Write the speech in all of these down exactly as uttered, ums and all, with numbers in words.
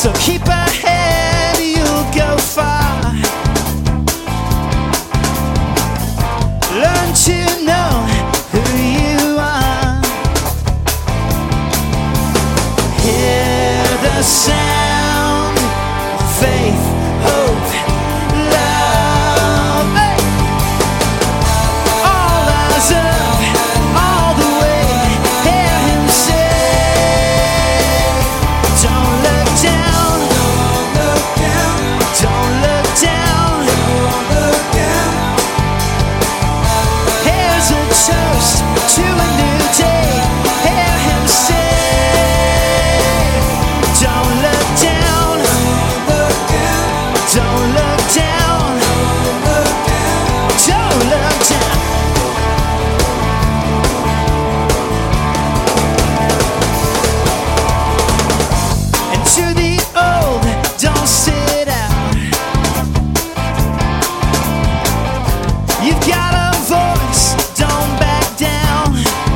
So keep ahead, you'll go far. Learn to know who you are. Hear the sound of faith, hope, love. Hey! All eyes up, all the way. Hear him say, don't look down, don't look down, don't look down, don't look down. Here's a toast to a new day. Hear him say, don't look down, don't look down, don't look down, don't look down. And to the old, don't sit out. You've got a voice, don't back down.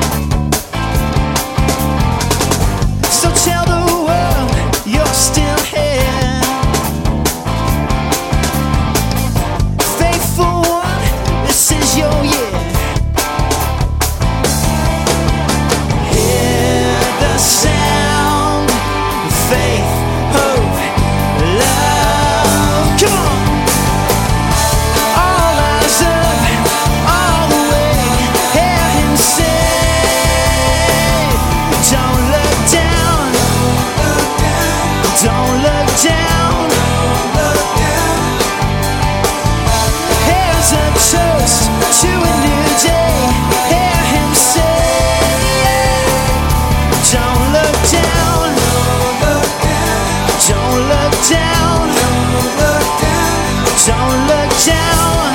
So tell the world you're still here. Faithful one, this is your year. Hear the sound of faith, hope, love. Come on. All eyes up, all the way. Hear him say, don't look down, don't look down. Here's a toast to a new day. Hear him say, don't look down, don't look down, don't look down.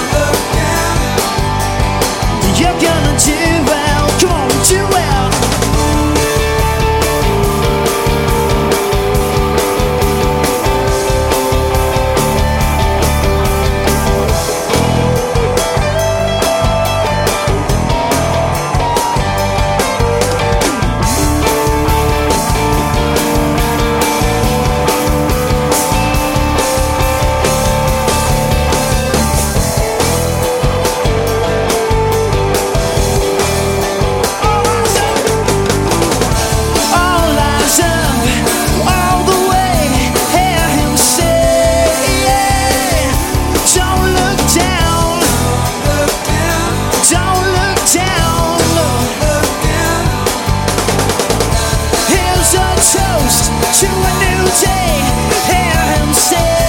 You're gonna do well, come on, do well. All eyes up, all the way. Hear him say, don't look down, don't look down. Here's a toast to a new day. Hear him say,